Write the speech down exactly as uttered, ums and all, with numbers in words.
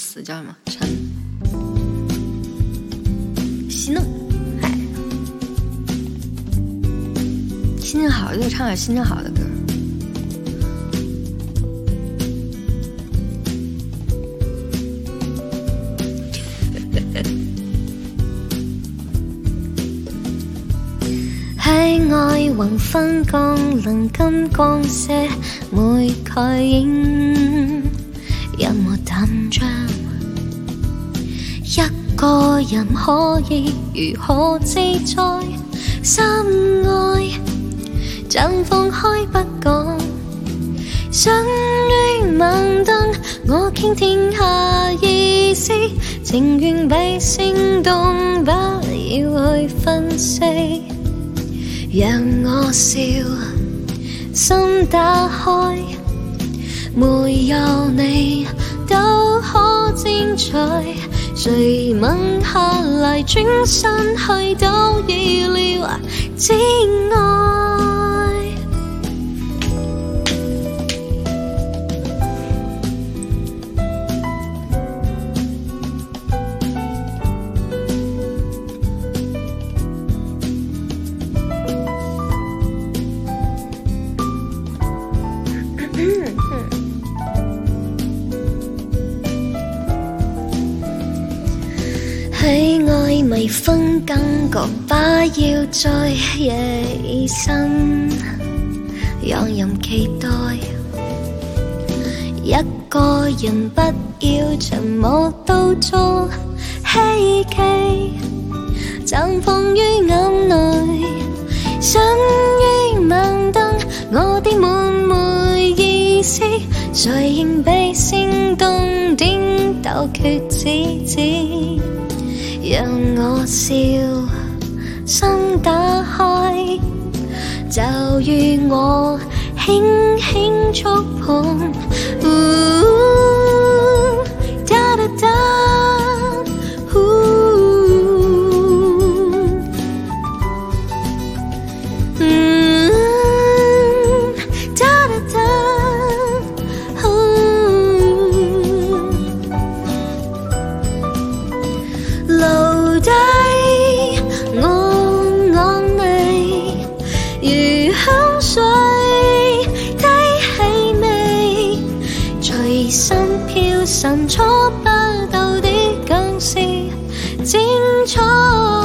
词叫什么？陈息弄，嗨，心情好就唱点心情好的歌。 喺愛橫分光能金光射每概影，任何淡章，一個人可以如何自在？心愛綻放開不講，相於盲燈，我傾天下意思，情願被煽動，不要去分析。讓我笑，心打開，沒有你都可精彩。誰吻下來轉身去都意料之外。喺愛迷分感覺，把要再夜深，讓人期待。一個人不要沉默到做希冀，綻放於眼淚，生於盲燈，我的滿沒意思，誰仍被煽動，顛倒決指指。讓我笑，心打開，就如我輕輕觸碰。噠噠噠神初不到的更是精彩。